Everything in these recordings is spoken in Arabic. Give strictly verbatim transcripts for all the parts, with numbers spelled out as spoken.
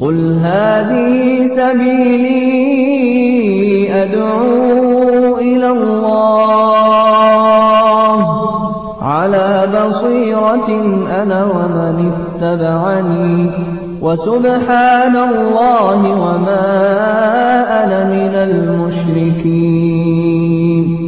قل هذه سبيلي أدعو إلى الله على بصيرة أنا ومن اتبعني وسبحان الله وما أنا من المشركين.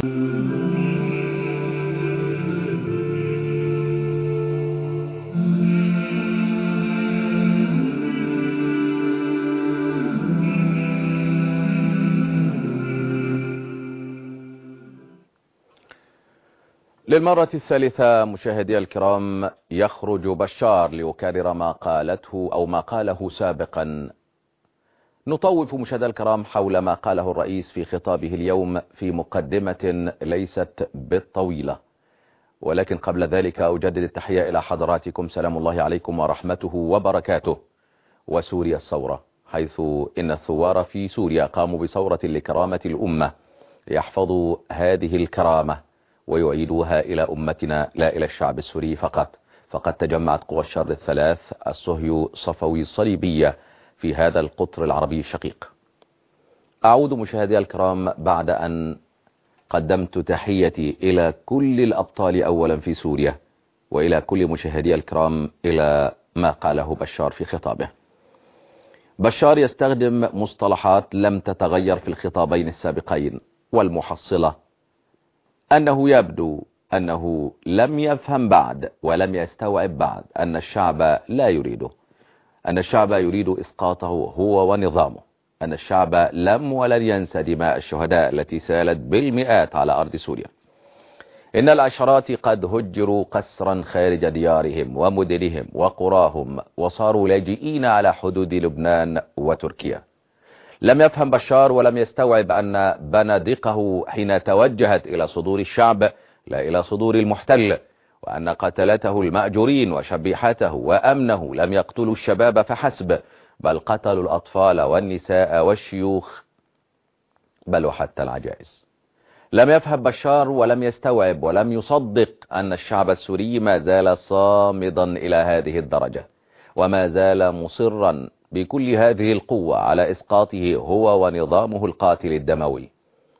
للمرة الثالثة مشاهدي الكرام يخرج بشار ليكرر ما قالته أو ما قاله سابقا. نطوف مشاهدي الكرام حول ما قاله الرئيس في خطابه اليوم في مقدمة ليست بالطويلة، ولكن قبل ذلك أجدد التحية إلى حضراتكم. سلام الله عليكم ورحمته وبركاته. وسوريا الثورة، حيث إن الثوار في سوريا قاموا بثورة لكرامة الأمة يحفظوا هذه الكرامة ويعيدوها إلى أمتنا لا إلى الشعب السوري فقط. فقد تجمعت قوى الشر الثلاث الصهيو صفوي الصليبية في هذا القطر العربي الشقيق. أعود مشاهدي الكرام بعد أن قدمت تحيتي إلى كل الأبطال أولا في سوريا، وإلى كل مشاهدي الكرام إلى ما قاله بشار في خطابه. بشار يستخدم مصطلحات لم تتغير في الخطابين السابقين، والمحصلة أنه يبدو أنه لم يفهم بعد ولم يستوعب بعد أن الشعب لا يريده، أن الشعب يريد إسقاطه هو ونظامه، أن الشعب لم ولن ينسى دماء الشهداء التي سالت بالمئات على أرض سوريا. إن العشرات قد هجروا قسرا خارج ديارهم ومدنهم وقراهم وصاروا لاجئين على حدود لبنان وتركيا. لم يفهم بشار ولم يستوعب أن بنادقه حين توجهت إلى صدور الشعب لا إلى صدور المحتل، وأن قتلته المأجورين وشبيحته وأمنه لم يقتلوا الشباب فحسب، بل قتلوا الأطفال والنساء والشيوخ بل وحتى العجائز. لم يفهم بشار ولم يستوعب ولم يصدق أن الشعب السوري ما زال صامدا إلى هذه الدرجة، وما زال مصرا بكل هذه القوة على إسقاطه هو ونظامه القاتل الدموي.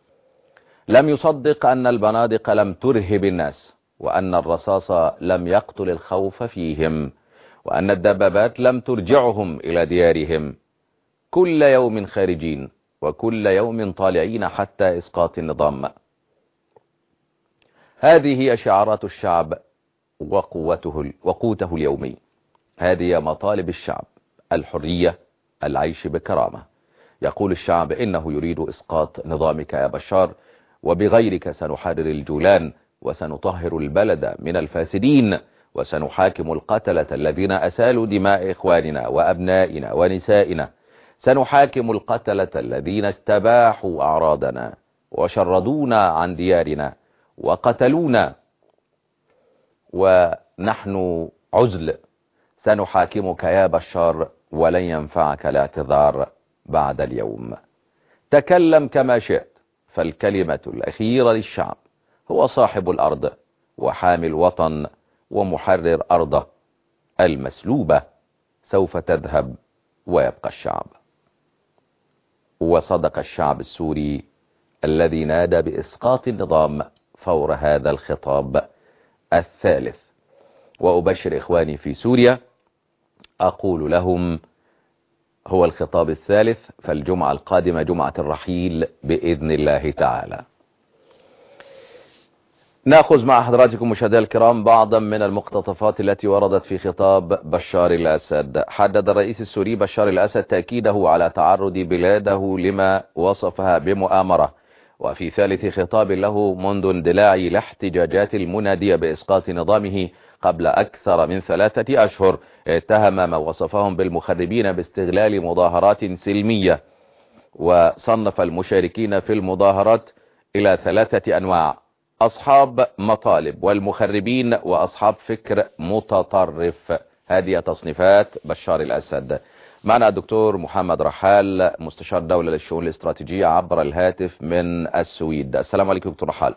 لم يصدق أن البنادق لم ترهب الناس، وأن الرصاص لم يقتل الخوف فيهم، وأن الدبابات لم ترجعهم إلى ديارهم. كل يوم خارجين وكل يوم طالعين حتى إسقاط النظام. هذه هي شعارات الشعب وقوته وقوته اليومي. هذه مطالب الشعب: الحرية، العيش بكرامة. يقول الشعب إنه يريد إسقاط نظامك يا بشار، وبغيرك سنحرر الجولان وسنطهر البلد من الفاسدين، وسنحاكم القتلة الذين أسالوا دماء إخواننا وأبنائنا ونسائنا، سنحاكم القتلة الذين استباحوا أعراضنا وشردونا عن ديارنا وقتلونا ونحن عزل. سنحاكمك يا بشار ولن ينفعك الاعتذار بعد اليوم. تكلم كما شئت، فالكلمة الأخيرة للشعب. هو صاحب الأرض وحامي الوطن ومحرر أرضه المسلوبة. سوف تذهب ويبقى الشعب. وصدق الشعب السوري الذي نادى بإسقاط النظام فور هذا الخطاب الثالث. وأبشر إخواني في سوريا، أقول لهم هو الخطاب الثالث، فالجمعة القادمة جمعة الرحيل بإذن الله تعالى. نأخذ مع حضراتكم مشاهدينا الكرام بعضا من المقتطفات التي وردت في خطاب بشار الأسد. حدد الرئيس السوري بشار الأسد تأكيده على تعرض بلاده لما وصفها بمؤامرة، وفي ثالث خطاب له منذ اندلاع الاحتجاجات المنادية بإسقاط نظامه قبل أكثر من ثلاثة أشهر، اتهم ما وصفهم بالمخربين باستغلال مظاهرات سلمية، وصنف المشاركين في المظاهرات إلى ثلاثة أنواع: أصحاب مطالب والمخربين وأصحاب فكر متطرف. هذه تصنيفات بشار الأسد. معنا الدكتور محمد رحال، مستشار دولة للشؤون الاستراتيجية، عبر الهاتف من السويد. السلام عليكم دكتور رحال.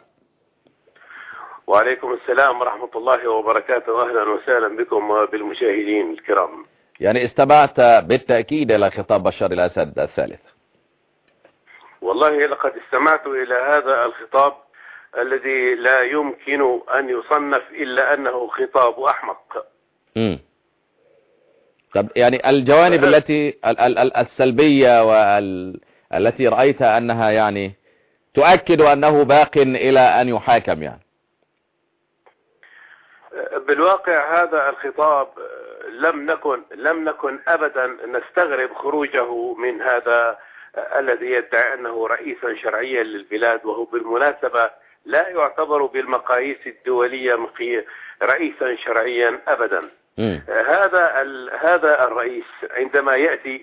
وعليكم السلام ورحمة الله وبركاته. أهلا وسهلا بكم وبالمشاهدين الكرام. يعني استمعت بالتأكيد إلى خطاب بشار الأسد الثالث. والله لقد استمعت إلى هذا الخطاب الذي لا يمكن أن يصنف إلا أنه خطاب أحمق. امم طب يعني الجوانب التي السلبية والتي رأيت أنها يعني تؤكد أنه باق إلى أن يحاكم يعني. بالواقع هذا الخطاب لم نكن لم نكن أبدا نستغرب خروجه من هذا الذي يدعي أنه رئيسا شرعيا للبلاد، وهو بالمناسبة لا يعتبر بالمقاييس الدولية رئيسا شرعيا أبدا. م. هذا هذا الرئيس عندما يأتي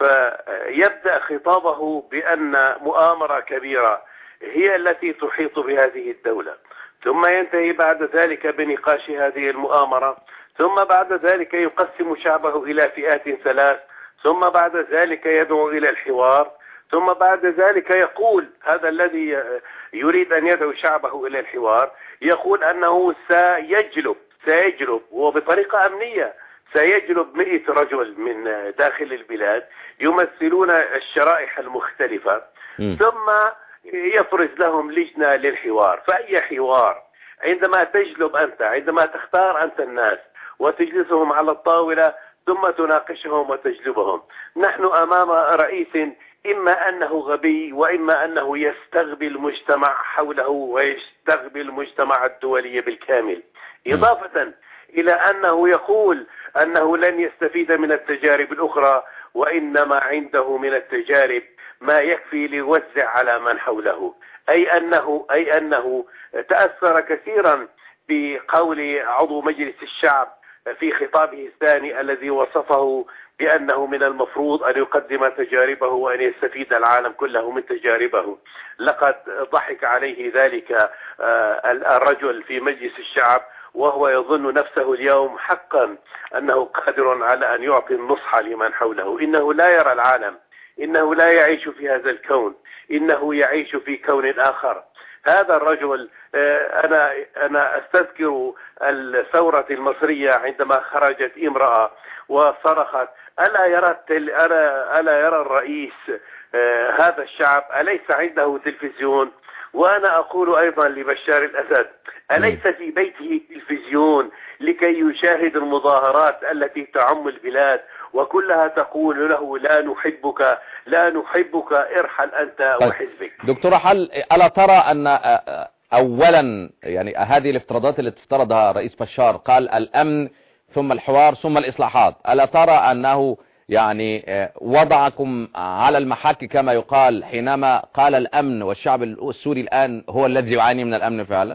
فيبدأ خطابه بأن مؤامرة كبيرة هي التي تحيط بهذه الدولة، ثم ينتهي بعد ذلك بنقاش هذه المؤامرة، ثم بعد ذلك يقسم شعبه إلى فئات ثلاث، ثم بعد ذلك يدعو إلى الحوار، ثم بعد ذلك يقول هذا الذي يريد أن يدعو شعبه إلى الحوار يقول أنه سيجلب سيجلب وبطريقة أمنية سيجلب مئة رجل من داخل البلاد يمثلون الشرائح المختلفة، م. ثم يفرز لهم لجنة للحوار. فأي حوار؟ عندما تجلب أنت، عندما تختار أنت الناس وتجلسهم على الطاولة ثم تناقشهم وتجلبهم. نحن أمام رئيس إما أنه غبي وإما أنه يستغبي المجتمع حوله ويستغبي المجتمع الدولي بالكامل، إضافة إلى أنه يقول أنه لن يستفيد من التجارب الأخرى وإنما عنده من التجارب ما يكفي ليوزع على من حوله، أي أنه أي أنه تأثر كثيرا بقول عضو مجلس الشعب في خطابه الثاني الذي وصفه بأنه من المفروض أن يقدم تجاربه وأن يستفيد العالم كله من تجاربه. لقد ضحك عليه ذلك الرجل في مجلس الشعب وهو يظن نفسه اليوم حقا أنه قادر على أن يعطي النصح لمن حوله. إنه لا يرى العالم، إنه لا يعيش في هذا الكون، إنه يعيش في كون آخر. هذا الرجل أنا أنا أستذكر الثورة المصرية عندما خرجت امرأة وصرخت ألا يرى ألا ألا يرى الرئيس هذا الشعب؟ أليس عنده تلفزيون؟ وأنا أقول أيضا لبشار الأسد أليس في بيته تلفزيون لكي يشاهد المظاهرات التي تعم البلاد وكلها تقول له لا نحبك لا نحبك ارحل أنت وحزبك؟ دكتور حل، ألا ترى أن أولا يعني هذه الافتراضات اللي افترضها رئيس بشار، قال الأمن ثم الحوار ثم الإصلاحات، ألا ترى أنه يعني وضعكم على المحك كما يقال حينما قال الأمن والشعب السوري الآن هو الذي يعاني من الأمن فعلا؟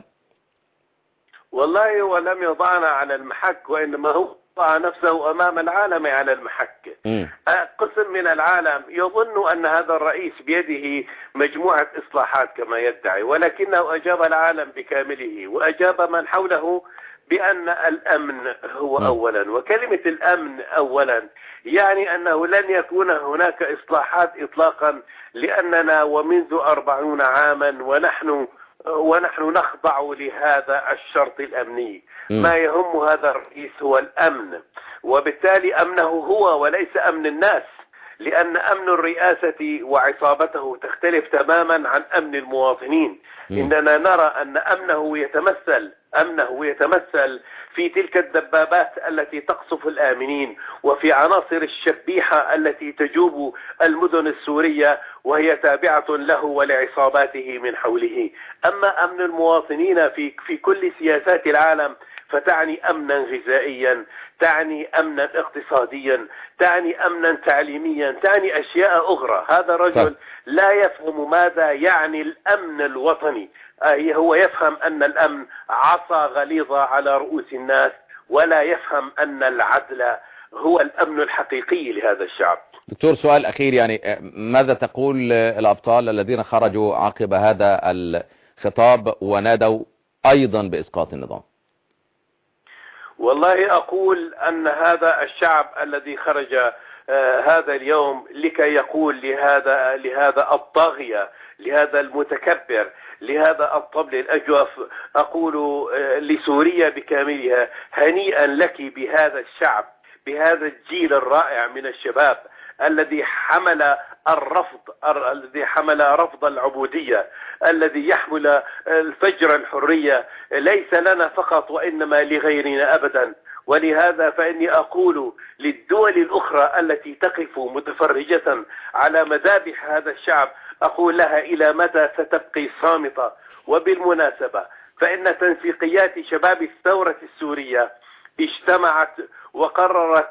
والله ولم يضعنا على المحك، وإنما هو وضع نفسه أمام العالم على المحك. م. قسم من العالم يظن أن هذا الرئيس بيده مجموعة إصلاحات كما يدعي، ولكنه أجاب العالم بكامله وأجاب من حوله بأن الأمن هو م. أولا، وكلمة الأمن أولا يعني أنه لن يكون هناك إصلاحات إطلاقا، لأننا ومنذ أربعون عاما ونحن ونحن نخضع لهذا الشرط الأمني. م. ما يهم هذا الرئيس هو الأمن، وبالتالي أمنه هو وليس أمن الناس، لأن أمن الرئاسة وعصابته تختلف تماما عن أمن المواطنين. م. إننا نرى أن أمنه يتمثل أمنه يتمثل في تلك الدبابات التي تقصف الآمنين وفي عناصر الشبيحة التي تجوب المدن السورية وهي تابعة له ولعصاباته من حوله. أما أمن المواطنين في في كل سياسات العالم فتعني أمنا غذائيا، تعني أمنا اقتصاديا، تعني أمنا تعليميا، تعني أشياء أخرى. هذا الرجل لا يفهم ماذا يعني الأمن الوطني. هو يفهم أن الأمن عصا غليظة على رؤوس الناس، ولا يفهم أن العدل هو الأمن الحقيقي لهذا الشعب. دكتور سؤال أخير، يعني ماذا تقول الأبطال الذين خرجوا عقب هذا الخطاب ونادوا أيضا بإسقاط النظام؟ والله أقول أن هذا الشعب الذي خرج آه هذا اليوم لكي يقول لهذا لهذا الطاغية، لهذا المتكبر، لهذا الطبل الأجوف، أقول آه لسوريا بكاملها هنيئا لك بهذا الشعب، بهذا الجيل الرائع من الشباب الذي حمل الرفض الذي حمل رفض العبودية، الذي يحمل الفجر الحرية، ليس لنا فقط وإنما لغيرنا أبدا. ولهذا فإني أقول للدول الأخرى التي تقف متفرجة على مذابح هذا الشعب، أقول لها إلى متى ستبقي صامتة؟ وبالمناسبة فإن تنسيقيات شباب الثورة السورية اجتمعت وقررت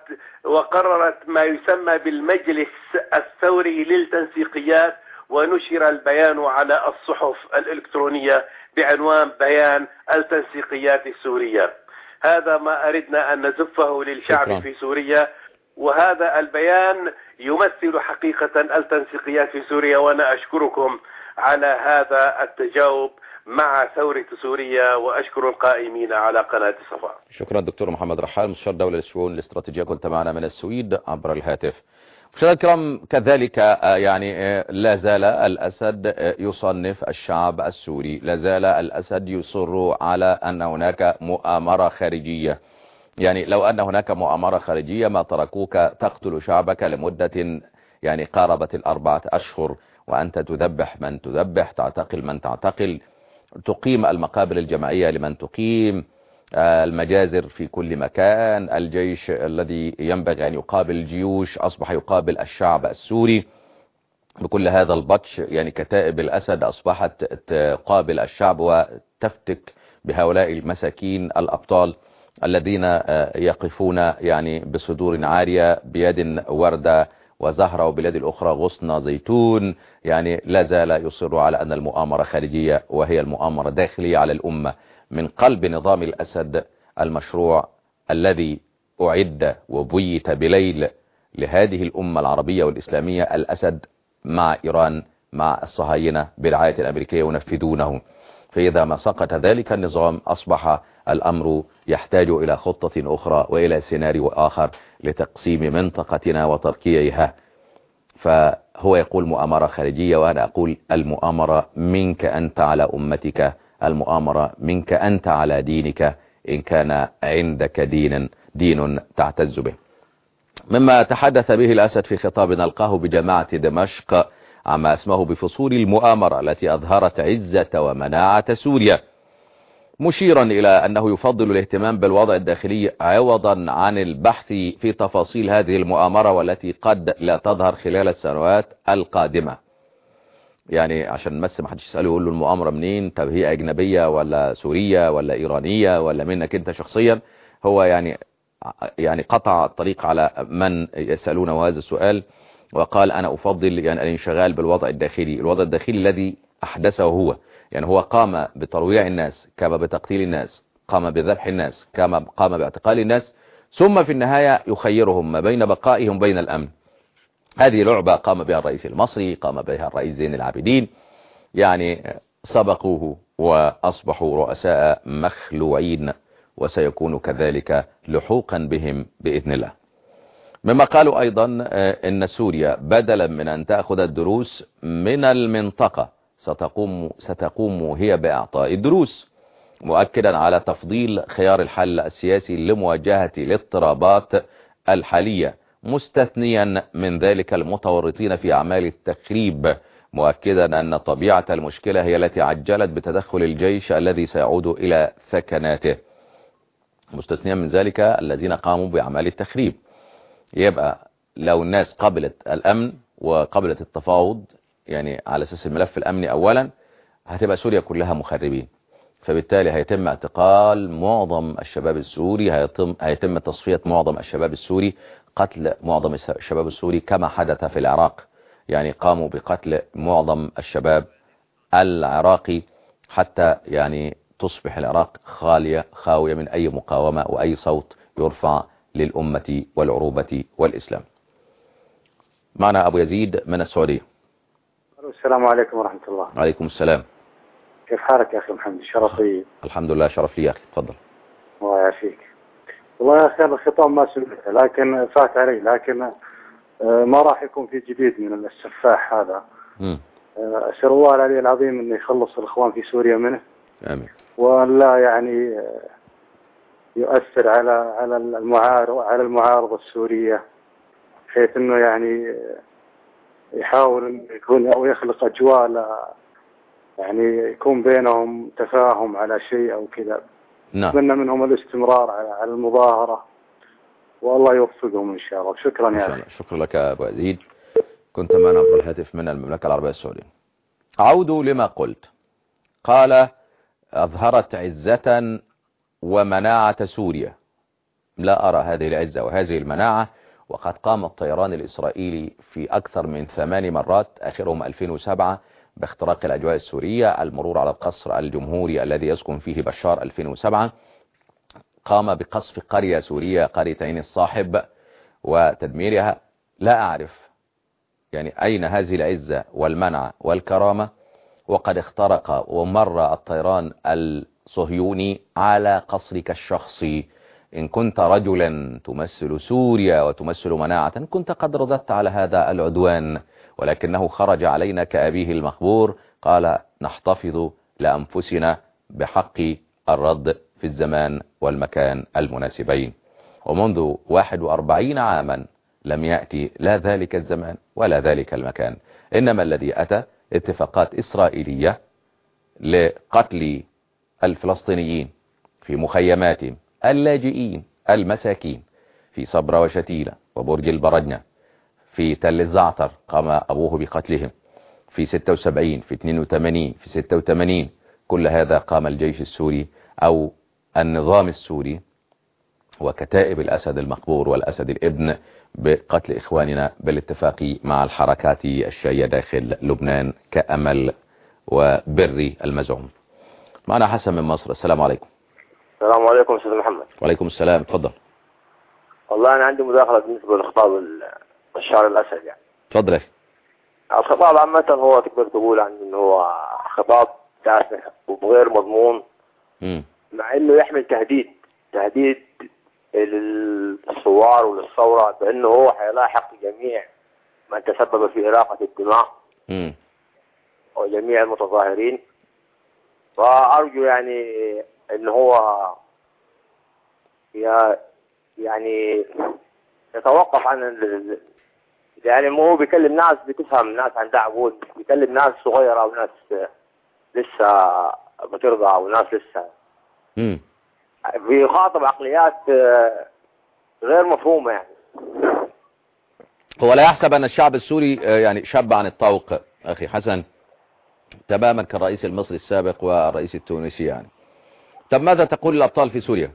وقررت ما يسمى بالمجلس الثوري للتنسيقيات، ونشر البيان على الصحف الإلكترونية بعنوان بيان التنسيقيات السورية. هذا ما أردنا أن نزفه للشعب شكرا. في سوريا، وهذا البيان يمثل حقيقة التنسيقيات في سوريا، وأنا أشكركم على هذا التجاوب مع ثورة سوريا، وأشكر القائمين على قناة صفا. شكرا دكتور محمد رحال، مستشار دولة للشؤون الاستراتيجية، كنت معنا من السويد عبر الهاتف. مشاهدينا الكرام، كذلك يعني لا زال الأسد يصنف الشعب السوري، لا زال الأسد يصر على أن هناك مؤامرة خارجية. يعني لو أن هناك مؤامرة خارجية ما تركوك تقتل شعبك لمدة يعني قاربت الأربعة أشهر، وأنت تذبح من تذبح، تعتقل من تعتقل، تقيم المقابر الجماعية لمن تقيم، المجازر في كل مكان، الجيش الذي ينبغي أن يقابل الجيوش أصبح يقابل الشعب السوري بكل هذا البطش. يعني كتائب الأسد أصبحت تقابل الشعب وتفتك بهؤلاء المساكين الأبطال الذين يقفون يعني بصدور عارية بيد وردة وزهرة وباليد الأخرى غصن زيتون. يعني لا زال يصر على أن المؤامرة خارجية، وهي المؤامرة داخلية على الأمة من قلب نظام الأسد المشروع الذي أعد وبيت بليل لهذه الأمة العربية والإسلامية. الأسد مع إيران مع الصهاينة برعاية الأمريكية ينفذونه، فإذا ما سقط ذلك النظام أصبح الأمر يحتاج إلى خطة أخرى وإلى سيناريو آخر لتقسيم منطقتنا وتركيها. فهو يقول مؤامرة خارجية، وأنا أقول المؤامرة منك أنت على أمتك، المؤامرة منك أنت على دينك إن كان عندك دين دين تعتز به. مما تحدث به الأسد في خطاب نلقاه بجماعة دمشق عما اسمه بفصول المؤامرة التي أظهرت عزة ومناعة سوريا، مشيرا إلى أنه يفضل الاهتمام بالوضع الداخلي عوضا عن البحث في تفاصيل هذه المؤامرة والتي قد لا تظهر خلال السنوات القادمة. يعني عشان بس ما حدش يسأله يقول له المؤامرة منين، طب هي أجنبية ولا سورية ولا إيرانية ولا منك أنت شخصيا. هو يعني يعني قطع الطريق على من يسألونه هذا السؤال، وقال أنا أفضل يعني الانشغال بالوضع الداخلي، الوضع الداخلي الذي أحدثه هو. يعني هو قام بترويع الناس، قام بتقتيل الناس، قام بذبح الناس، قام قام باعتقال الناس، ثم في النهاية يخيرهم ما بين بقائهم بين الأمن. هذه لعبة قام بها الرئيس المصري، قام بها الرئيس زين العابدين، يعني سبقوه وأصبحوا رؤساء مخلوعين، وسيكون كذلك لحوقا بهم بإذن الله. مما قالوا أيضا إن سوريا بدلا من أن تأخذ الدروس من المنطقة ستقوم, ستقوم هي بإعطاء الدروس، مؤكدا على تفضيل خيار الحل السياسي لمواجهة الاضطرابات الحالية، مستثنيا من ذلك المتورطين في أعمال التخريب، مؤكدا أن طبيعة المشكلة هي التي عجلت بتدخل الجيش الذي سيعود إلى ثكناته، مستثنيا من ذلك الذين قاموا بأعمال التخريب. يبقى لو الناس قبلت الأمن وقبلت التفاوض يعني على أساس الملف الأمني أولا، هتبقى سوريا كلها مخربين، فبالتالي هيتم اعتقال معظم الشباب السوري، هيتم, هيتم تصفية معظم الشباب السوري، قتل معظم الشباب السوري كما حدث في العراق. يعني قاموا بقتل معظم الشباب العراقي حتى يعني تصبح العراق خالية خاوية من أي مقاومة وأي صوت يرفع للأمة والعروبة والإسلام. معنا أبو يزيد من السعودية. السلام عليكم ورحمة الله. عليكم السلام. كيف حالك يا أخي محمد؟ شرفي. الحمد لله، شرف لي يا أخي، تفضل. الله يعافيك. والله يا أخي الخطاب ما سمعته لكن فات علي، لكن ما راح يكون في جديد من السفاح هذا. م. أسأل الله العلي العظيم أن يخلص الإخوان في سوريا منه. آمين. ولا يعني يؤثر على على المعارض على المعارضة السورية، بحيث انه يعني يحاول انه يكون او يخلق اجواء لا يعني يكون بينهم تفاهم على شيء او كذا. نعم. أتمنى منهم الاستمرار على على المظاهرة، والله يوفقهم إن شاء الله. شكرا يا أخي. شكرا لك أبو عزيز، كنت معنا عبر الهاتف من المملكة العربية السعودية. أعود لما قلت. قال أظهرت عزة ومناعة سوريا. لا أرى هذه العزة وهذه المناعة، وقد قام الطيران الإسرائيلي في أكثر من ثمان مرات، آخرهم ألفين وسبعة باختراق الأجواء السورية، المرور على القصر الجمهوري الذي يسكن فيه بشار ألفين وسبعة، قام بقصف قرية سورية، قرية عين الصاحب، وتدميرها. لا أعرف يعني أين هذه العزة والمنع والكرامة، وقد اخترق ومر الطيران الصهيوني على قصرك الشخصي. إن كنت رجلا تمثل سوريا وتمثل مناعة كنت قد رددت على هذا العدوان، ولكنه خرج علينا كأبيه المخبور، قال نحتفظ لأنفسنا بحق الرد في الزمان والمكان المناسبين. ومنذ واحد وأربعين عاما لم يأتي لا ذلك الزمان ولا ذلك المكان، إنما الذي أتى اتفاقات إسرائيلية لقتل الفلسطينيين في مخيماتهم، اللاجئين المساكين في صبرا وشتيلة وبرج البرجنة، في تل الزعتر قام أبوه بقتلهم، في ستة وسبعين، في اثنين وثمانين، في ستة وثمانين، كل هذا قام الجيش السوري أو النظام السوري وكتائب الأسد المقبور والأسد الابن بقتل إخواننا بالاتفاق مع الحركات الشيعية داخل لبنان كأمل وبري المزعوم. معنا حسن من مصر. السلام عليكم. السلام عليكم أستاذ محمد. وعليكم السلام، تفضل. والله أنا عندي مداخلة بالنسبة لخطاب بشار الأسد. يعني تفضل. الخطاب عامة هو تقدر تقول عن إنه هو خطاب تافه وغير مضمون، م. مع إنه يحمل تهديد تهديد للثوار وللثورة بأنه هو حيلاحق جميع من تسبب في إراقة الدماء م. وجميع المتظاهرين. فأرجو يعني إنه هو يعني يتوقف عن ال... يعني مو هو بيكلم ناس بتفهم، ناس عندها عقول، بيكلم ناس صغيرة أو ناس لسه بترضع أو ناس لسه م. بيخاطب عقليات غير مفهومة. يعني هو لا يحسب أن الشعب السوري يعني شاب عن الطوق أخي حسن، تماما كالرئيس المصري السابق والرئيس التونسي. يعني طب ماذا تقول للأبطال في سوريا؟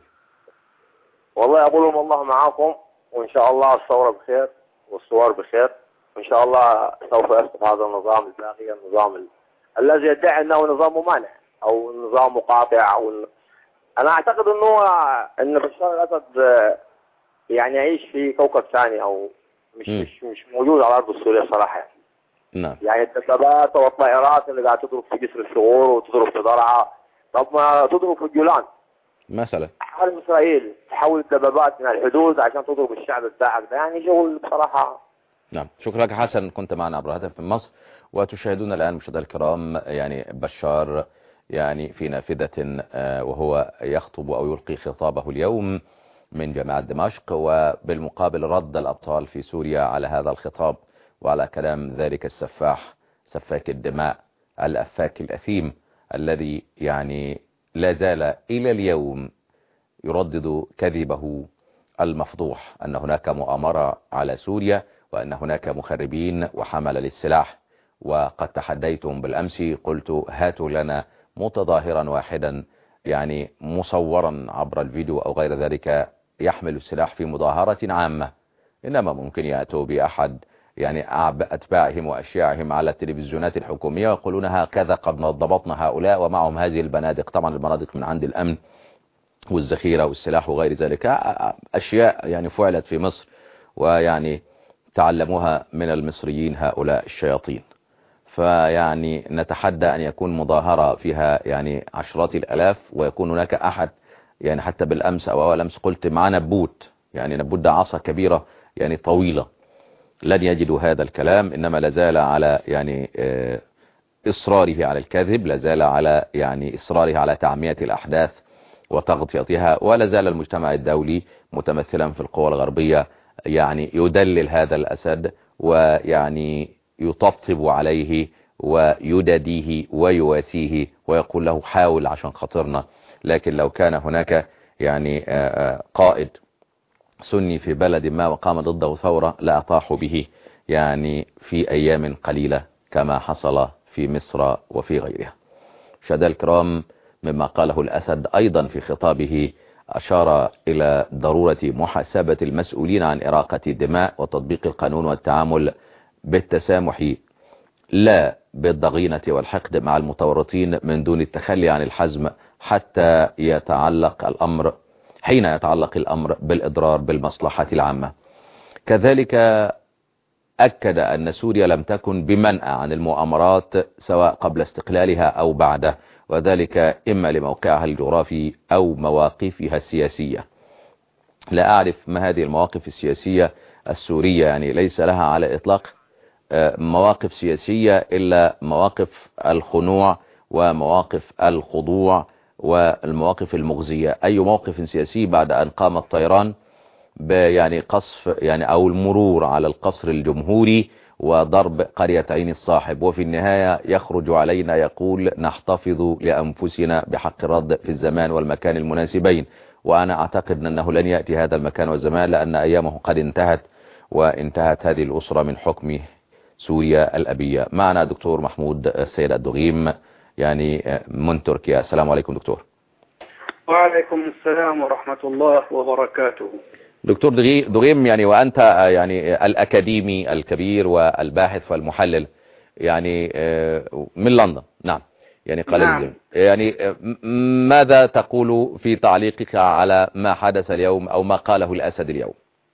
والله أقول لهم الله معاكم، وإن شاء الله الثورة بخير والثوار بخير، وإن شاء الله سوف يسقط هذا النظام الباغي، النظام ال... الذي يدعي أنه نظام ممانع أو نظام مقاطع. أو أنا أعتقد أنه أن بشار الأسد يعني يعيش في كوكب ثاني، أو مش م. مش مش موجود على الأرض السورية صراحة. نعم. يعني الدبابات والطائرات اللي قاعد تضرب في جسر الثغور وتضرب في ضرعة، طب ما تضرب في الجولان مثلا. حرب إسرائيل تحول الدبابات من الحدود عشان تضرب الشعب بتاعك ده، يعني شغل بصراحة. نعم، شكرا لك حسن، كنت معنا عبر الهاتف في مصر. وتشاهدون الآن مشاهدينا الكرام يعني بشار يعني في نافذة وهو يخطب أو يلقي خطابه اليوم من جامعة دمشق، وبالمقابل رد الأبطال في سوريا على هذا الخطاب وعلى كلام ذلك السفاح سفاك الدماء الأفاك الأثيم الذي يعني لا زال إلى اليوم يردد كذبه المفضوح أن هناك مؤامرة على سوريا وأن هناك مخربين وحمل للسلاح. وقد تحديتهم بالأمس، قلت هاتوا لنا متظاهرا واحدا يعني مصورا عبر الفيديو أو غير ذلك يحمل السلاح في مظاهرة عامة، إنما ممكن يأتوا بأحد يعني أتباعهم وأشياعهم على التلفزيونات الحكومية ويقولون هكذا قد ضبطنا هؤلاء ومعهم هذه البنادق. طبعا البنادق من عند الأمن والذخيرة والسلاح وغير ذلك، أشياء يعني فعلت في مصر ويعني تعلموها من المصريين هؤلاء الشياطين. فيعني نتحدى أن يكون مظاهرة فيها يعني عشرات الألاف ويكون هناك أحد يعني حتى بالأمس أو أول أمس قلت مع نبوت، يعني نبوت ده عصا كبيرة يعني طويلة، لن يجدوا هذا الكلام، إنما لازال على يعني إصراره على الكذب، لازال على يعني إصراره على تعمية الأحداث وتغطيتها، ولا زال المجتمع الدولي متمثلا في القوى الغربية يعني يدلل هذا الأسد ويعني يطبطب عليه ويدديه ويواسيه ويقول له حاول عشان خاطرنا. لكن لو كان هناك يعني قائد سني في بلد ما وقام ضده ثورة لأطاحوا به يعني في أيام قليلة كما حصل في مصر وفي غيرها. مشاهدينا الكرام، مما قاله الأسد أيضا في خطابه أشار إلى ضرورة محاسبة المسؤولين عن إراقة الدماء وتطبيق القانون والتعامل بالتسامح لا بالضغينة والحقد مع المتورطين من دون التخلي عن الحزم حتى يتعلق الأمر حين يتعلق الأمر بالإضرار بالمصلحة العامة. كذلك أكد أن سوريا لم تكن بمنأى عن المؤامرات سواء قبل استقلالها أو بعده، وذلك إما لموقعها الجغرافي أو مواقفها السياسية. لا أعرف ما هذه المواقف السياسية السورية، يعني ليس لها على الإطلاق مواقف سياسية إلا مواقف الخنوع ومواقف الخضوع والمواقف المغزية. أي موقف سياسي بعد أن قام الطيران يعني قصف يعني أو المرور على القصر الجمهوري وضرب قرية عين الصاحب، وفي النهاية يخرج علينا يقول نحتفظ لأنفسنا بحق الرد في الزمان والمكان المناسبين. وأنا أعتقد أنه لن يأتي هذا المكان والزمان لأن أيامه قد انتهت، وانتهت هذه الأسرة من حكم سوريا الأبية. معنا دكتور محمود السيد الدغيم يعني من تركيا. السلام عليكم دكتور. وعليكم السلام ورحمة الله وبركاته. دكتور دغيم، يعني وأنت يعني الأكاديمي الكبير والباحث والمحلل يعني من لندن، نعم يعني قال نعم. يعني ماذا تقول في تعليقك على ما حدث اليوم أو ما قاله الأسد اليوم؟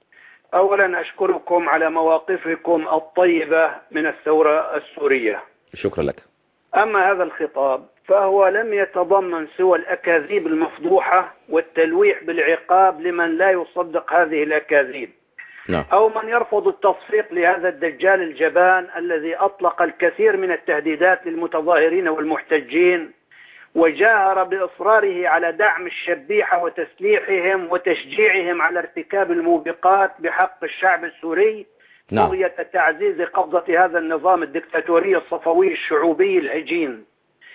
أولا أشكركم على مواقفكم الطيبة من الثورة السورية، شكرا لك. أما هذا الخطاب فهو لم يتضمن سوى الأكاذيب المفضوحة والتلويح بالعقاب لمن لا يصدق هذه الأكاذيب نعم. أو من يرفض التصفيق لهذا الدجال الجبان الذي أطلق الكثير من التهديدات للمتظاهرين والمحتجين، وجاهر بإصراره على دعم الشبيحة وتسليحهم وتشجيعهم على ارتكاب الموبقات بحق الشعب السوري بغية نعم. تعزيز قبضة هذا النظام الدكتاتوري الصفوي الشعوبي الهجين.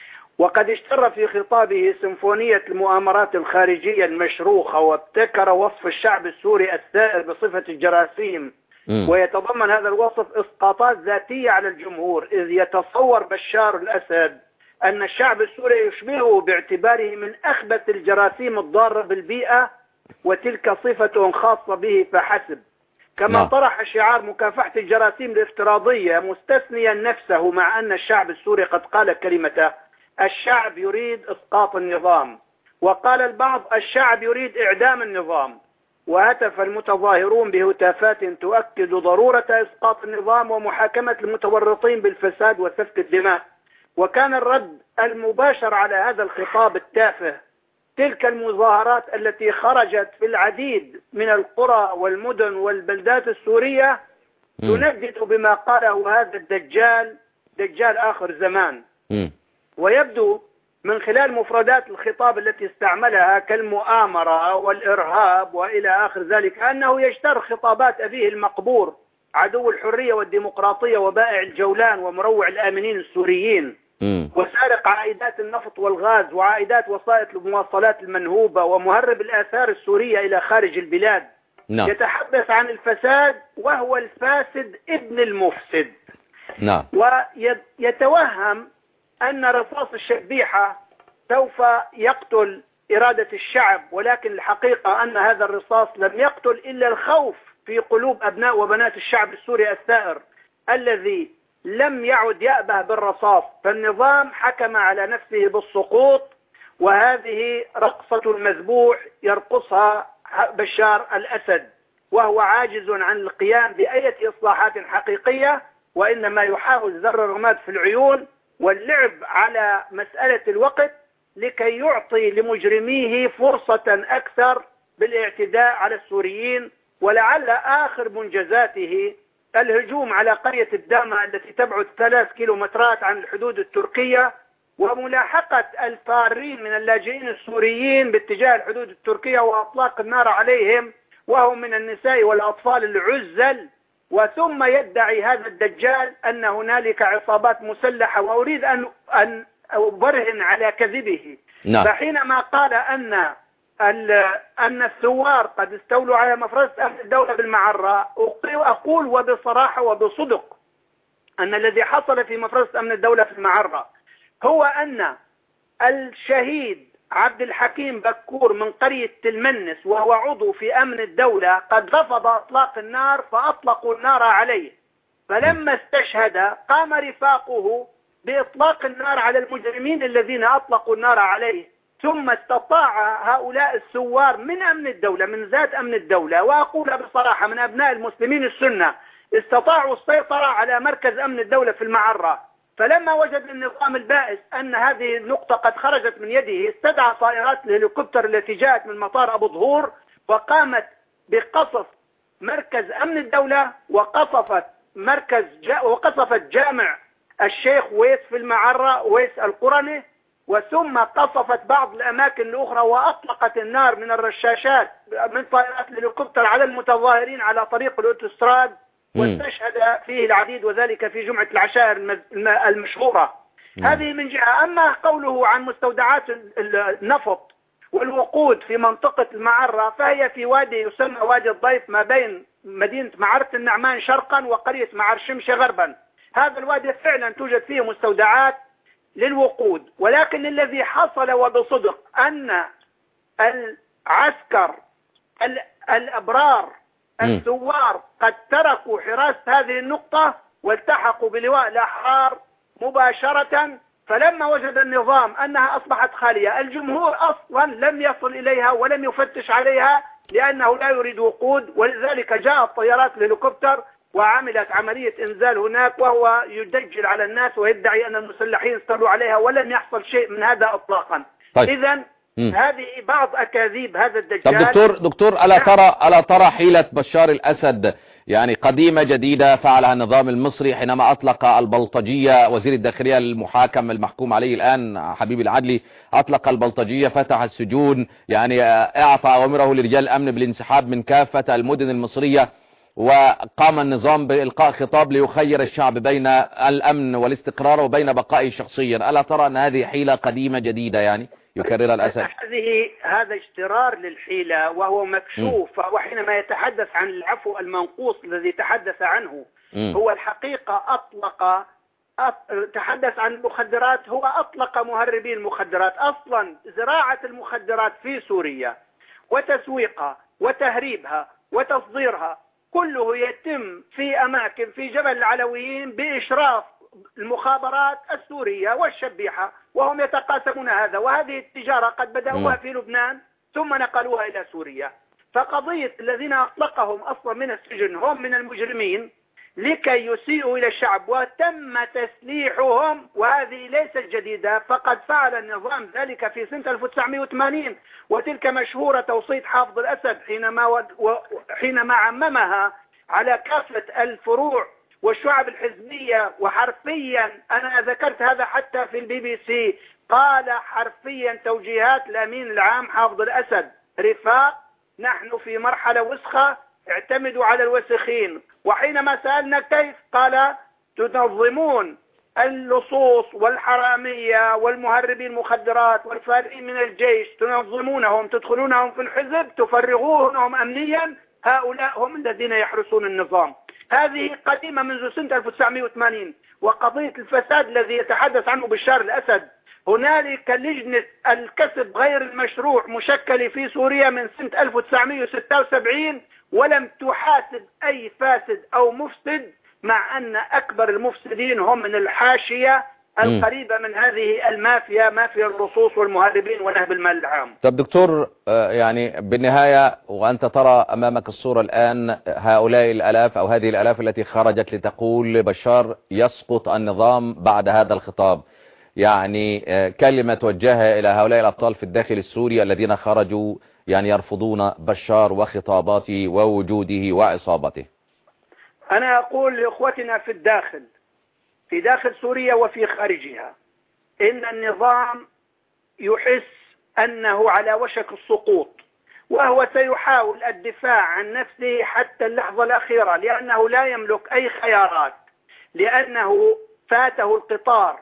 وقد اشتر في خطابه سيمفونية المؤامرات الخارجية المشروخة، وابتكر وصف الشعب السوري الثائر بصفة الجراثيم، م. ويتضمن هذا الوصف إسقاطات ذاتية على الجمهور، إذ يتصور بشار الأسد أن الشعب السوري يشبهه باعتباره من أخبث الجراثيم الضارة بالبيئة، وتلك صفة خاصة به فحسب. كما نعم. طرح شعار مكافحة الجراثيم الافتراضية مستثنيا نفسه، مع أن الشعب السوري قد قال كلمته الشعب يريد إسقاط النظام، وقال البعض الشعب يريد إعدام النظام، وهتف المتظاهرون بهتافات تؤكد ضرورة إسقاط النظام ومحاكمة المتورطين بالفساد وسفك الدماء. وكان الرد المباشر على هذا الخطاب التافه تلك المظاهرات التي خرجت في العديد من القرى والمدن والبلدات السورية تندد بما قاله هذا الدجال دجال آخر زمان. م. ويبدو من خلال مفردات الخطاب التي استعملها كالمؤامرة والإرهاب وإلى آخر ذلك أنه يجتر خطابات أبيه المقبور عدو الحرية والديمقراطية وبائع الجولان ومروع الآمنين السوريين م. وسارق عائدات النفط والغاز وعائدات وسائط المواصلات المنهوبة ومهرب الآثار السورية إلى خارج البلاد. نعم. يتحدث عن الفساد وهو الفاسد ابن المفسد. نعم. ويتوهم أن رصاص الشبيحة سوف يقتل إرادة الشعب، ولكن الحقيقة أن هذا الرصاص لم يقتل إلا الخوف في قلوب أبناء وبنات الشعب السوري الثائر الذي لم يعد يأبه بالرصاص. فالنظام حكم على نفسه بالسقوط، وهذه رقصة المذبوح يرقصها بشار الأسد، وهو عاجز عن القيام بأي إصلاحات حقيقية، وإنما يحاول زر الرماد في العيون واللعب على مسألة الوقت لكي يعطي لمجرميه فرصة أكثر بالاعتداء على السوريين. ولعل آخر منجزاته الهجوم على قرية الدامة التي تبعد ثلاث كيلومترات عن الحدود التركية، وملاحقة الفارين من اللاجئين السوريين باتجاه الحدود التركية وأطلاق النار عليهم وهم من النساء والأطفال العزل. وثم يدعي هذا الدجال أن هنالك عصابات مسلحة، وأريد أن أن أبرهن على كذبه. نعم. فحينما قال أن أن الثوار قد استولوا على مفرزة أمن الدولة بالمعرة، أقول وبصراحة وبصدق أن الذي حصل في مفرزة أمن الدولة في المعرة هو أن الشهيد عبد الحكيم بكور من قرية تلمنس وهو عضو في أمن الدولة قد رفض إطلاق النار فأطلقوا النار عليه، فلما استشهد قام رفاقه بإطلاق النار على المجرمين الذين أطلقوا النار عليه. ثم استطاع هؤلاء الثوار من أمن الدولة من ذات أمن الدولة، وأقول بصراحة من أبناء المسلمين السنة، استطاعوا السيطرة على مركز أمن الدولة في المعرة. فلما وجد النظام البائس أن هذه النقطة قد خرجت من يده استدعى طائرات الهليكوبتر التي جاءت من مطار أبو ظهور وقامت بقصف مركز أمن الدولة وقصفت مركز جا وقصفت جامع الشيخ ويس في المعرة ويس القرني، وثم قصفت بعض الأماكن الأخرى وأطلقت النار من الرشاشات من طائرات الهليكوبتر على المتظاهرين على طريق الأوتوستراد، واستشهد فيه العديد وذلك في جمعة العشائر المشهورة. مم. هذه من جهة. أما قوله عن مستودعات النفط والوقود في منطقة المعرة فهي في وادي يسمى وادي الضيف ما بين مدينة معرة النعمان شرقا وقرية معر شمشة غربا. هذا الوادي فعلا توجد فيه مستودعات للوقود، ولكن الذي حصل وبصدق أن العسكر الأبرار الثوار قد تركوا حراسة هذه النقطة والتحقوا بلواء الأحرار مباشرة. فلما وجد النظام أنها أصبحت خالية، الجمهور أصلا لم يصل إليها ولم يفتش عليها لأنه لا يريد وقود، ولذلك جاءت طيارات الهليكوبتر وعملت عملية إنزال هناك وهو يدجل على الناس ويدعي أن المسلحين استولوا عليها، ولم يحصل شيء من هذا إطلاقا. طيب. إذن هذه بعض أكاذيب هذا الدجال. طب دكتور دكتور ألا ترى ألا ترى حيلة بشار الأسد يعني قديمة جديدة فعلها النظام المصري حينما أطلق البلطجية وزير الداخلية المحاكم المحكوم عليه الآن حبيب العدلي، أطلق البلطجية فتح السجون، يعني أعطى أوامره لرجال الأمن بالانسحاب من كافة المدن المصرية، وقام النظام بإلقاء خطاب ليخير الشعب بين الأمن والاستقرار وبين بقائه شخصيا. ألا ترى أن هذه حيلة قديمة جديدة يعني يكررها الأسد؟ هذه هذا اشترار للحيلة وهو مكشوف. وحينما يتحدث عن العفو المنقوص الذي تحدث عنه م. هو الحقيقة أطلق أط... تحدث عن المخدرات، هو أطلق مهربين المخدرات. أصلا زراعة المخدرات في سوريا وتسويقها وتهريبها وتصديرها كله يتم في أماكن في جبل العلويين بإشراف المخابرات السورية والشبيحة، وهم يتقاسمون هذا. وهذه التجارة قد بدأوها في لبنان ثم نقلوها إلى سوريا. فقضية الذين أطلقهم أصلا من السجن هم من المجرمين لكي يسيئوا إلى الشعب وتم تسليحهم، وهذه ليست جديدة، فقد فعل النظام ذلك في سنة ألف وتسعمئة وثمانين، وتلك مشهورة توصية حافظ الأسد حينما, و... حينما عممها على كافة الفروع والشعب الحزبية. وحرفيا أنا ذكرت هذا حتى في البي بي سي، قال حرفيا توجيهات الأمين العام حافظ الأسد: رفاق نحن في مرحلة وسخة، اعتمدوا على الوسخين. وحينما سألنا كيف، قال تنظمون اللصوص والحرامية والمهربين المخدرات والفارقين من الجيش، تنظمونهم، تدخلونهم في الحزب، تفرغوهم أمنيا، هؤلاء هم الذين يحرسون النظام. هذه قديمة منذ سنة ألف وتسعمئة وثمانين. وقضية الفساد الذي يتحدث عنه بشار الأسد، هنالك لجنة الكسب غير المشروع مشكلة في سوريا من سنة ألف وتسعمئة وستة وسبعين ولم تحاسب أي فاسد أو مفسد، مع أن أكبر المفسدين هم من الحاشية القريبة من هذه المافيا، مافيا اللصوص والمهربين ونهب المال العام. طب دكتور، يعني بالنهاية وأنت ترى أمامك الصورة الآن، هؤلاء الألاف أو هذه الألاف التي خرجت لتقول لبشار يسقط النظام بعد هذا الخطاب، يعني كلمة توجهها إلى هؤلاء الأبطال في الداخل السوري الذين خرجوا يعني يرفضون بشار وخطاباته ووجوده وعصابته؟ أنا أقول لإخوتنا في الداخل، في داخل سوريا وفي خارجها، إن النظام يحس أنه على وشك السقوط، وهو سيحاول الدفاع عن نفسه حتى اللحظة الأخيرة، لأنه لا يملك أي خيارات، لأنه فاته القطار،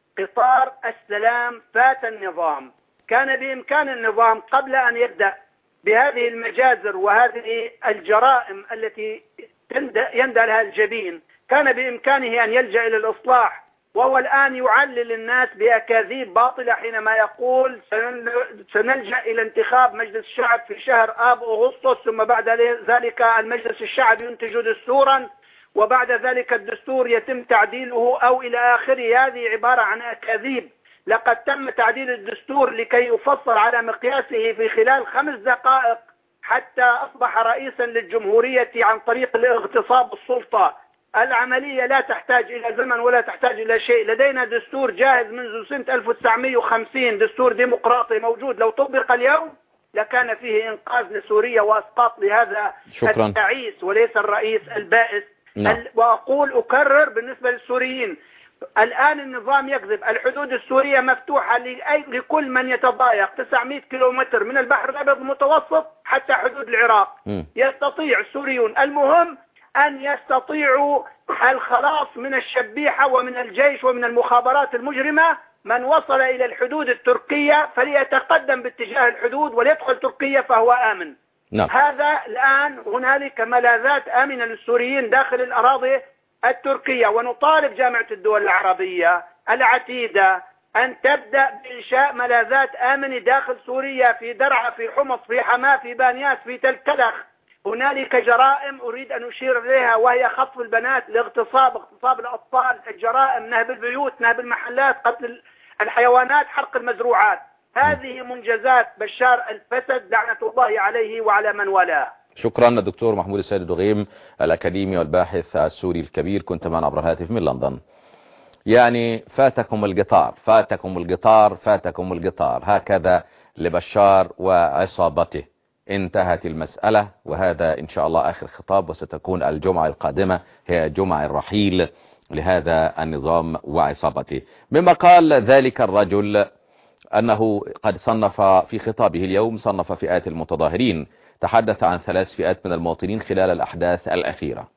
قطار السلام فات النظام. كان بإمكان النظام قبل أن يبدأ بهذه المجازر وهذه الجرائم التي يندى لها الجبين، كان بإمكانه أن يلجأ إلى الإصلاح، وهو الآن يعلل الناس بأكاذيب باطلة حينما يقول سنلجأ إلى انتخاب مجلس الشعب في شهر آب أغسطس، ثم بعد ذلك المجلس الشعب ينتج دستورا، وبعد ذلك الدستور يتم تعديله أو إلى آخره. هذه عبارة عن أكاذيب. لقد تم تعديل الدستور لكي يفصل على مقياسه في خلال خمس دقائق حتى أصبح رئيسا للجمهورية عن طريق الاغتصاب السلطة. العملية لا تحتاج إلى زمن ولا تحتاج إلى شيء. لدينا دستور جاهز منذ سنة ألف وتسعمئة وخمسين، دستور ديمقراطي موجود، لو طبق اليوم لكان فيه إنقاذ لسوريا وأسقاط لهذا شكرا. التعيس وليس الرئيس البائس. نعم. وأقول أكرر بالنسبة للسوريين، الآن النظام يكذب. الحدود السورية مفتوحة لكل من يتضايق، تسعمئة كيلومتر من البحر الأبيض المتوسط حتى حدود العراق. م. يستطيع السوريون، المهم أن يستطيعوا الخلاص من الشبيحة ومن الجيش ومن المخابرات المجرمة. من وصل إلى الحدود التركية فليتقدم باتجاه الحدود وليدخل تركيا فهو آمن. نعم. هذا الآن هنالك ملاذات آمنة للسوريين داخل الأراضي التركية، ونطالب جامعة الدول العربية العتيدة أن تبدأ بإنشاء ملاذات آمنة داخل سوريا، في درعا، في حمص، في حماة، في بانياس، في تل كلخ. هنالك جرائم أريد أن أشير إليها، وهي خطف البنات، الاغتصاب، اغتصاب الأطفال، الجرائم، نهب البيوت، نهب المحلات، قتل الحيوانات، حرق المزروعات. هذه منجزات بشار الفسد لعنة الله عليه وعلى من والاه. شكرا الدكتور محمود السيد الدغيم، الأكاديمي والباحث السوري الكبير، كنت معنا عبر الهاتف من لندن. يعني فاتكم القطار، فاتكم القطار، فاتكم القطار، هكذا لبشار وعصابته. انتهت المسألة، وهذا إن شاء الله آخر خطاب، وستكون الجمعة القادمة هي جمعة الرحيل لهذا النظام وعصابته. مما قال ذلك الرجل أنه قد صنف في خطابه اليوم، صنف فئات المتظاهرين، تحدث عن ثلاث فئات من المواطنين خلال الأحداث الأخيرة.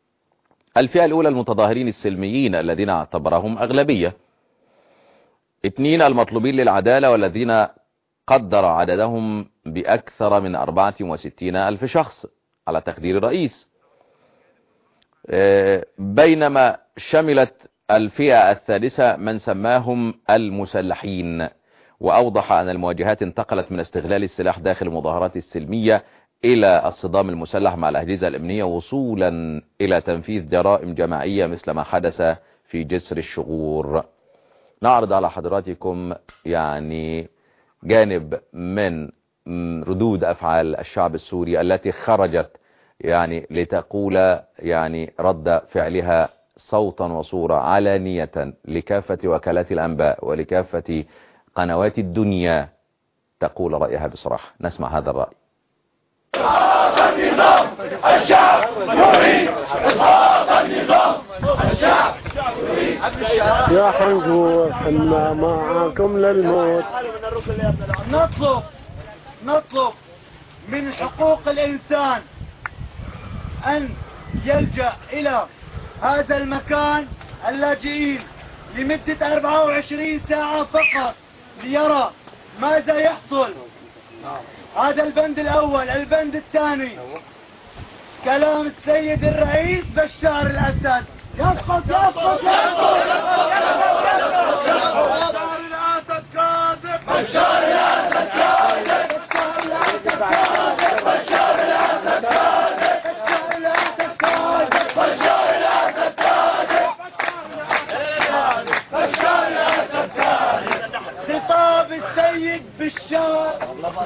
الفئة الأولى المتظاهرين السلميين الذين اعتبرهم أغلبية. اثنين المطلوبين للعدالة والذين قدر عددهم بأكثر من أربعة وستين ألف شخص على تقدير الرئيس. بينما شملت الفئة الثالثة من سماهم المسلحين، وأوضح أن المواجهات انتقلت من استغلال السلاح داخل المظاهرات السلمية إلى الصدام المسلح مع الأجهزة الأمنية، وصولا إلى تنفيذ جرائم جماعية مثل ما حدث في جسر الشغور. نعرض على حضراتكم يعني جانب من ردود أفعال الشعب السوري التي خرجت يعني لتقول يعني رد فعلها صوتا وصورة علانية لكافة وكالات الأنباء ولكافة قنوات الدنيا، تقول رأيها بصراحة. نسمع هذا الرأي. إسقاط النظام، الشعب يريد إسقاط النظام، الشعب يريد. يا حنقول حنا معاكم للموت. نطلب نطلب من حقوق الإنسان أن يلجأ إلى هذا المكان اللاجئين لمدة أربعة وعشرين ساعة فقط ليرى ماذا يحصل. هذا البند الأول. البند الثاني كلام السيد الرئيس بشار الأسد. يسقط يسقط يسقط بشار الأسد كاذب، بشار الأسد كاذب، بشار الأسد كاذب، بشار الأسد كاذب، بشار الأسد كاذب، بشار الأسد كاذب. خطاب السيد بشار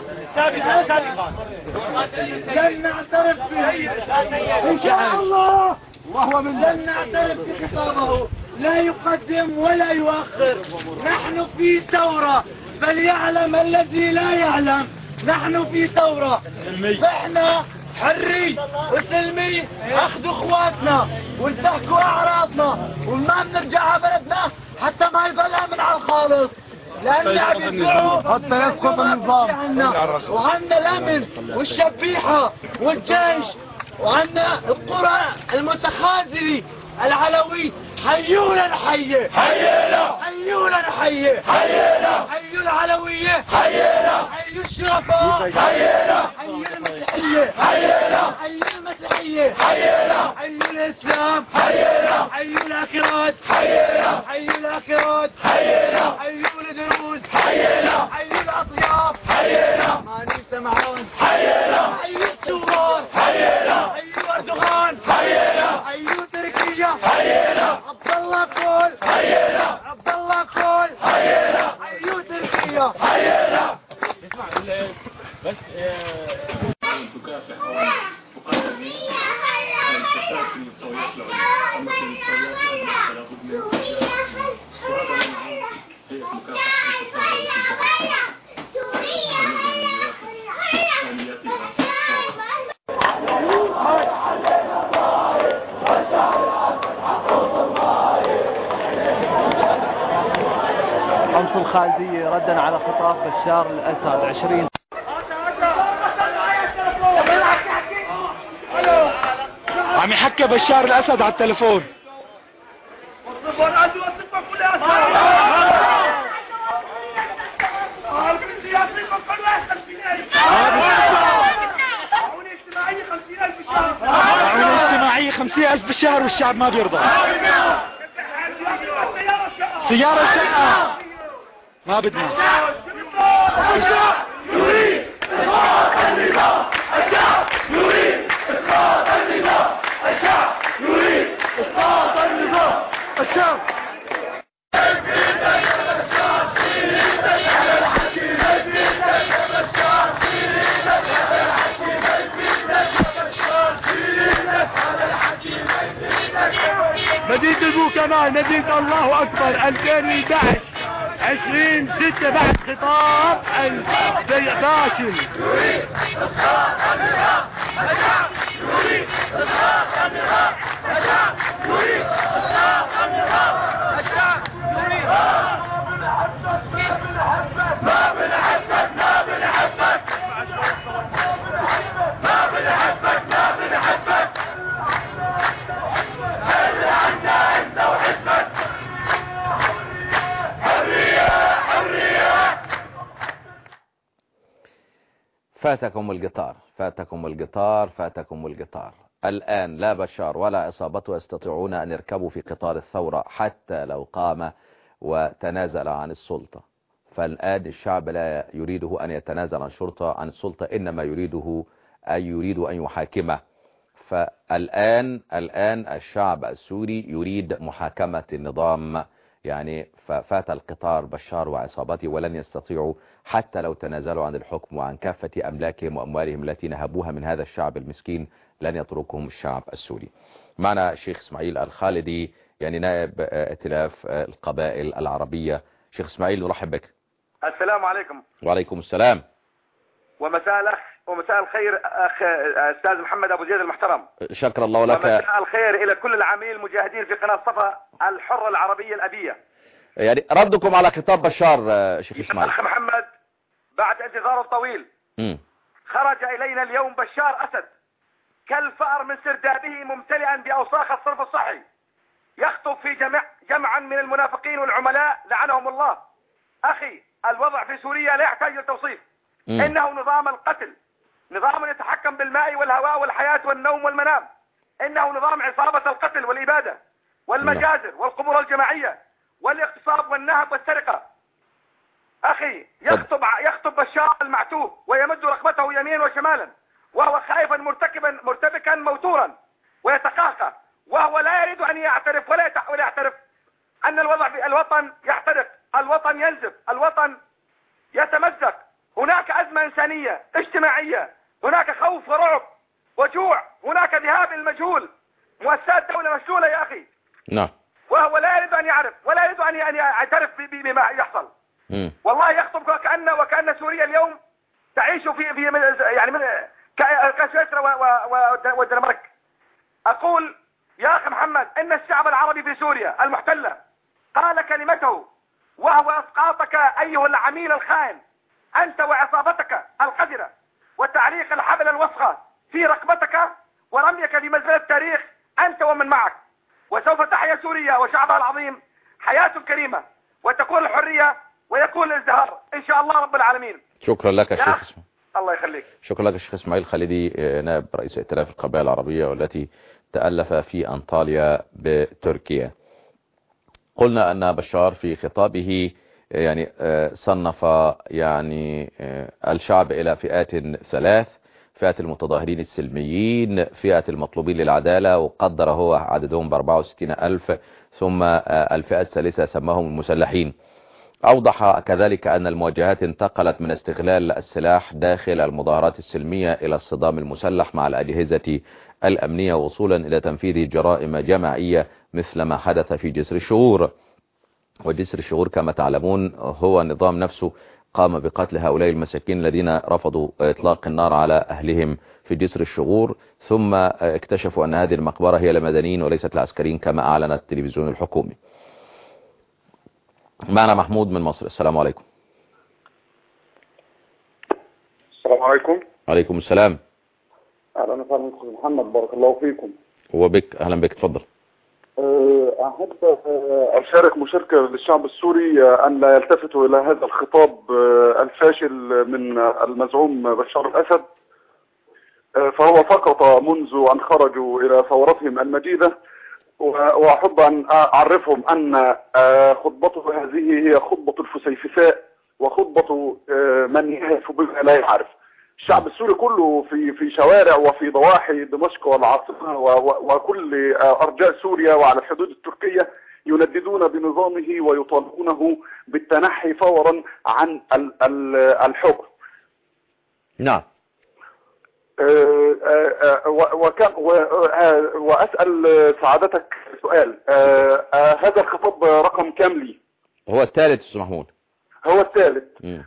لن نعترف به إن شاء الله، وهو من لن نعترف بخطابه، لا يقدم ولا يؤخر. نحن في ثورة، فليعلم الذي لا يعلم، نحن في ثورة. احنا حري وسلمي اخذوا اخواتنا وانتهكوا اعراضنا وما بنرجع على بلدنا حتى ما يبلع من على الخالص، لأن عم يدعوا حتى يسقط النظام. وعنا الأمن والشبيحة والجيش وعنا القرى المتخاذلة العلوي. حيونا الحية حيينا، حيونا الحية حيينا، حيوا العلوية حيينا، حيوا الشرفاء حيينا، حيوا المسيحية حيينا، حيوا المسيحية حيينا، حيوا الإسلام حيينا، حيوا الأكراد حيينا، حيوا الأكراد حيينا، حيوا الدروز حيينا، حيوا الأطياف حيينا، ما ننسى معون حيينا، حيوا الثوار حيينا، حيوا أردوغان حيينا، حيوا تركيا حيينا، عبد الله كول حيينا، عبد الله كول حيينا، حيوا تركيا حيينا. اسمع بس تكافح وقدم الفساد في المستويات العليا، اما في المستويات الادنى فلا بد من وهذا منهم هي مكافحه قنص الخالدية ردا على خطاب بشار الأسد عشرين. عم يحكي بشار الأسد على التليفون. معونة اجتماعية خمسين ألف بالشهر والشعب ما بيرضى. سيارة شقة ما بدنا. الشعب يريد إسقاط النظام، الشعب يريد إسقاط النظام، الشعب يريد إسقاط النظام، الشعب مدينة البوكمان، مدينة الله أكبر ألفين وأحد عشر عشرين ستة بعد خطاب الفاشل. يريد إسقاط النظام، الشعب يريد إسقاط النظام، الشعب يريد إسقاط النظام، الشعب يريد. ما بنحبك ما بنحبك ما بنحبك ما بنحبك اللي عنا انت وحزبك. فاتكم القطار فاتكم القطار فاتكم القطار. الآن لا بشار ولا عصابته يستطيعون أن يركبوا في قطار الثورة حتى لو قام وتنازل عن السلطة. فالآن الشعب لا يريده أن يتنازل عن الشرطة عن السلطة، إنما يريده أن يريد أن يحاكمه. فالآن الآن الشعب السوري يريد محاكمة النظام، يعني ففات القطار بشار وعصابته ولن يستطيعوا حتى لو تنازلوا عن الحكم وعن كافة أملاكهم وأموالهم التي نهبوها من هذا الشعب المسكين، لن يتركهم الشعب السوري. معنا الشيخ إسماعيل الخالدي، يعني نائب ائتلاف القبائل العربية. شيخ إسماعيل نرحب بك. السلام عليكم. وعليكم السلام. ومساء الأخ ومساء الخير أخ أستاذ محمد أبو زيد المحترم. شكر الله لك. ومساء الخير إلى كل العاملين المجاهدين في قناة صفا الحرة العربية الأبية. يعني ردكم على خطاب بشار شيخ إسماعيل. أخ محمد، بعد انتظار طويل م. خرج إلينا اليوم بشار أسد كالفأر من سردابه ممتلئا بأوساخ الصرف الصحي، يخطب في جمع جمعا من المنافقين والعملاء لعنهم الله. أخي، الوضع في سوريا لا يحتاج للتوصيف. م. إنه نظام القتل، نظام يتحكم بالماء والهواء والحياة والنوم والمنام. إنه نظام عصابة القتل والإبادة والمجازر والقبور الجماعية والاغتصاب والنهب والسرقة. أخي، يخطب يخطب بشار المعتوه ويمد رقبته يمينا وشمالا وهو خائفا مرتكبا مرتبكا موتورا ويتقهقه، وهو لا يريد أن يعترف ولا ولا يعترف أن الوضع في الوطن يحترق، الوطن ينزف، الوطن يتمزق. هناك أزمة إنسانية اجتماعية، هناك خوف ورعب وجوع، هناك ذهاب المجهول، مؤسسات دولة مشلولة يا أخي. نعم. وهو لا يريد أن يعرف ولا يريد أن يعترف بما يحصل. م. والله يخطب وكأن وكأن سوريا اليوم تعيش في في يعني من كسويسرا والدنمارك. أقول يا أخي محمد إن الشعب العربي في سوريا المحتلة قال كلمته، وهو إسقاطك أيها العميل الخائن أنت وعصابتك القذرة، وتعليق الحبل الوسخة في رقبتك ورميك في مزبلة التاريخ أنت ومن معك. وسوف تحيا سوريا وشعبها العظيم حياة كريمة، وتكون الحرية ويكون الازدهار إن شاء الله رب العالمين. شكرا لك يا شيخ اسماعيل. الله يخليك. شكرا لك يا شيخ اسماعيل خالدي، نائب رئيس ائتلاف القبائل العربية والتي تألف في أنطاليا بتركيا. قلنا أن بشار في خطابه يعني صنف يعني الشعب إلى فئات ثلاث: فئة المتظاهرين السلميين، فئة المطلوبين للعدالة وقدر هو عددهم بأربعة وستين ألف، ثم الفئة الثالثة سماهم المسلحين. أوضح كذلك أن المواجهات انتقلت من استغلال السلاح داخل المظاهرات السلمية إلى الصدام المسلح مع الأجهزة الأمنية وصولا إلى تنفيذ جرائم جماعية مثل ما حدث في جسر الشغور. وجسر الشغور كما تعلمون هو النظام نفسه قام بقتل هؤلاء المساكين الذين رفضوا إطلاق النار على أهلهم في جسر الشغور، ثم اكتشفوا أن هذه المقبرة هي لمدنيين وليست لعسكريين كما أعلن التلفزيون الحكومي. معنا محمود من مصر. السلام عليكم. السلام عليكم. عليكم السلام. اهلا وسهلا استاذ محمد، بارك الله فيكم. وبك اهلا بك، تفضل. احب اشارك مشاركه للشعب السوري ان لا يلتفتوا الى هذا الخطاب الفاشل من المزعوم بشار الاسد، فهو سقط منذ ان خرجوا الى ثورتهم المجيده، واحب ان اعرفهم ان خطبته هذه هي خطبه الفسيفساء وخطبه من يهف بما لا يعرف. الشعب السوري كله في في شوارع وفي ضواحي دمشق والعاصمه وكل ارجاء سوريا وعلى الحدود التركيه ينددون بنظامه ويطالبونه بالتنحي فورا عن الحكم. نعم. وكان واسال سعادتك سؤال، هذا الخطاب رقم كام لي؟ هو الثالث استاذ محمود. هو الثالث.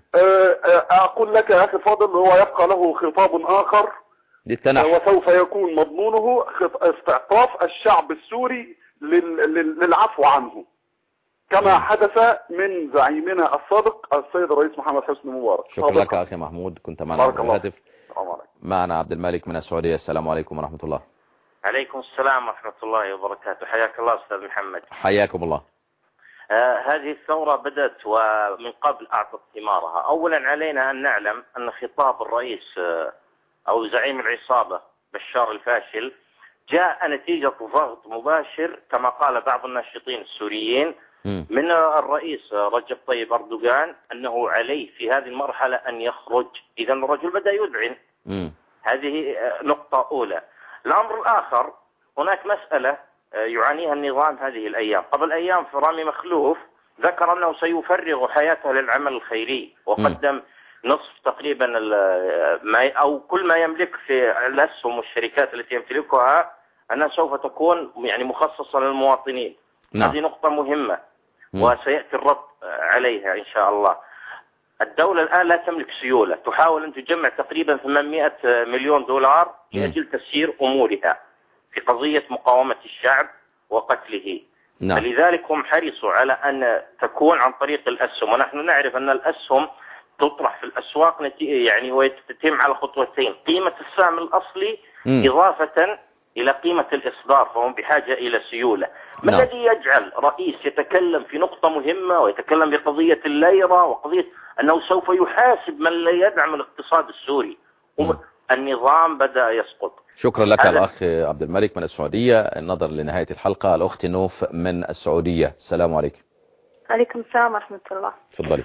اقول لك يا اخي الفاضل، هو يبقى له خطاب اخر للتنحي، وسوف يكون مضمونه استعطاف الشعب السوري للعفو عنه كما حدث من زعيمنا السابق السيد الرئيس محمد حسني مبارك. شكرا لك يا اخي محمود، كنت معنا على الهاتف. السلام عليكم. معنا عبد الملك من السعودية. السلام عليكم ورحمة الله. عليكم السلام ورحمة الله وبركاته. حياك الله أستاذ محمد. حياكم الله. آه هذه الثورة بدأت ومن قبل أعطت ثمارها. أولا علينا أن نعلم أن خطاب الرئيس آه أو زعيم العصابة بشار الفاشل جاء نتيجة ضغط مباشر كما قال بعض الناشطين السوريين م. من الرئيس رجب طيب أردوغان أنه عليه في هذه المرحلة أن يخرج. إذا الرجل بدأ يذعن. م. هذه نقطة أولى. الأمر الآخر، هناك مسألة يعانيها النظام هذه الأيام. قبل أيام في رامي مخلوف ذكر أنه سيفرغ حياته للعمل الخيري، وقدم م. نصف تقريبا ما أو كل ما يملك في الأسهم والشركات التي يمتلكها أنها سوف تكون يعني مخصصة للمواطنين. نعم. هذه نقطة مهمة م. وسيأتي الرد عليها إن شاء الله. الدولة الآن لا تملك سيولة، تحاول أن تجمع تقريبا ثمانمائة مليون دولار لأجل تسيير أمورها في قضية مقاومة الشعب وقتله. نعم. فلذلك هم حرصوا على أن تكون عن طريق الأسهم، ونحن نعرف أن الأسهم تطرح في الأسواق يعني وتتم على خطوتين: قيمة السهم الأصلي م. إضافة إلى قيمة الإصدار، فهم بحاجة إلى سيولة. ما الذي يجعل رئيس يتكلم في نقطة مهمة ويتكلم بقضية الليرة وقضية أنه سوف يحاسب من لا يدعم الاقتصاد السوري؟ م. النظام بدأ يسقط. شكرا لك الأخ عبد الملك من السعودية. النظر لنهاية الحلقة، الأخت نوف من السعودية. السلام عليكم. عليكم السلام ورحمة الله. تفضلي.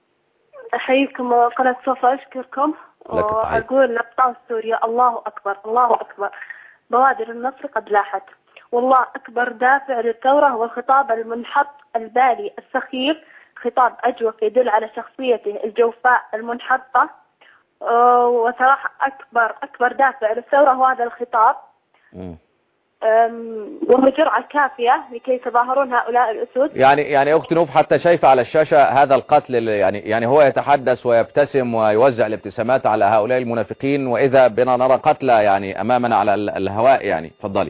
أحييكم قناة صفا، أشكركم وأقول لأبطال سوريا الله أكبر الله أكبر. بوادر النصر قد لاحت، والله أكبر دافع للثورة هو الخطاب المنحط البالي السخيف، خطاب أجوف يدل على شخصيته الجوفاء المنحطة. وصراحة أكبر أكبر دافع للثورة هو هذا الخطاب. م. وهو جرعة كافية لكي يتظاهرون هؤلاء الأسود. يعني يعني أخت نوف حتى شايفة على الشاشة هذا القتل يعني يعني هو يتحدث ويبتسم ويوزع الابتسامات على هؤلاء المنافقين، وإذا بنا نرى قتلى يعني أمامنا على الهواء. يعني تفضلي.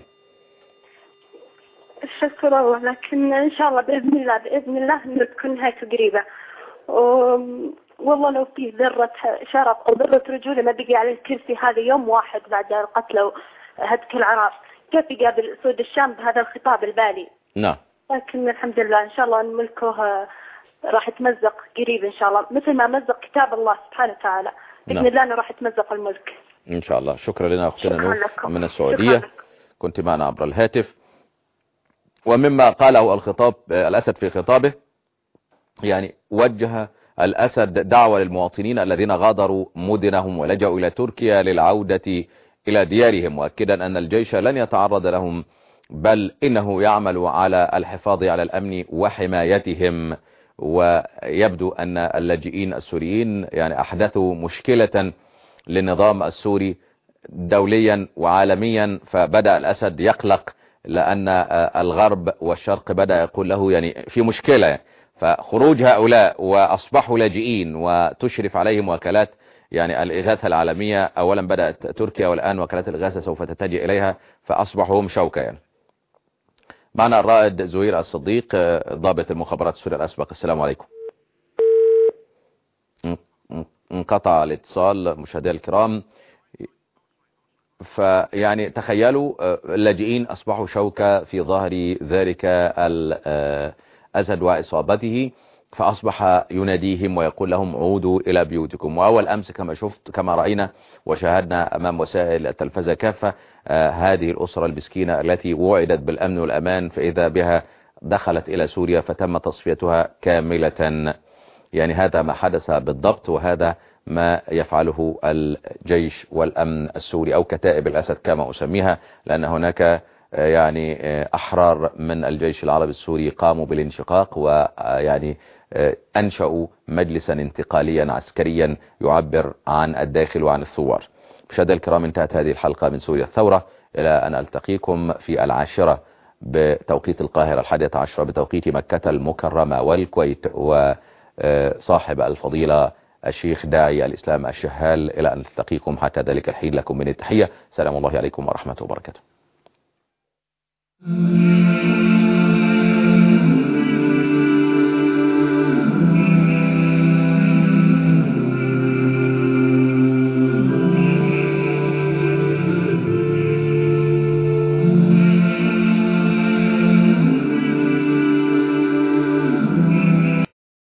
شكرا الله، لكن إن شاء الله بإذن الله بإذن الله إن تكون نهايته قريبة. والله لو في ذرة شرف أو ذرة رجولة ما بقي على الكرسي هذا يوم واحد بعد القتل وهتك العراق، كيف يقابل أسود الشام بهذا الخطاب البالي؟ نعم. لكن الحمد لله إن شاء الله أن ملكه راح يتمزق قريب إن شاء الله، مثل ما مزق كتاب الله سبحانه وتعالى بإذن نعم. الله أنه راح يتمزق الملك إن شاء الله. شكرا لنا أختنا نوف من السعودية، كنت معنا عبر الهاتف. ومما قاله الخطاب الأسد في خطابه، يعني وجه الأسد دعوة للمواطنين الذين غادروا مدنهم ولجأوا إلى تركيا للعودة إلى ديارهم، مؤكدا أن الجيش لن يتعرض لهم، بل إنه يعمل على الحفاظ على الأمن وحمايتهم. ويبدو أن اللاجئين السوريين يعني أحدثوا مشكلة للنظام السوري دوليا وعالميا، فبدأ الأسد يقلق لأن الغرب والشرق بدأ يقول له يعني في مشكلة. فخروج هؤلاء وأصبحوا لاجئين وتشرف عليهم وكالات يعني الإغاثة العالمية، أولا بدأت تركيا والآن وكالات الإغاثة سوف تتجه إليها، فأصبحوا هم شوكة. يعني معنا الرائد زهير الصديق ضابط المخابرات السورية الأسبق. السلام عليكم. انقطع الاتصال مشاهدينا الكرام. فيعني تخيلوا اللاجئين أصبحوا شوكة في ظهر ذلك الأسد وإصابته، فأصبح يناديهم ويقول لهم عودوا إلى بيوتكم. وأول أمس كما شفت كما رأينا وشاهدنا أمام وسائل التلفزة كافة آه هذه الأسرة المسكينة التي وعدت بالأمن والأمان، فإذا بها دخلت إلى سوريا فتم تصفيتها كاملة. يعني هذا ما حدث بالضبط، وهذا ما يفعله الجيش والأمن السوري أو كتائب الأسد كما أسميها، لأن هناك يعني أحرار من الجيش العربي السوري قاموا بالانشقاق ويعني أنشأوا مجلسا انتقاليا عسكريا يعبر عن الداخل وعن الثوار. مشاهدينا الكرام، انتهت هذه الحلقة من سوريا الثورة، إلى أن ألتقيكم في العاشرة بتوقيت القاهرة، الحادية عشرة بتوقيت مكة المكرمة والكويت، وصاحب الفضيلة الشيخ داعي الإسلام الشهال. إلى أن نلتقيكم حتى ذلك الحين، لكم من التحية، سلام الله عليكم ورحمة وبركاته.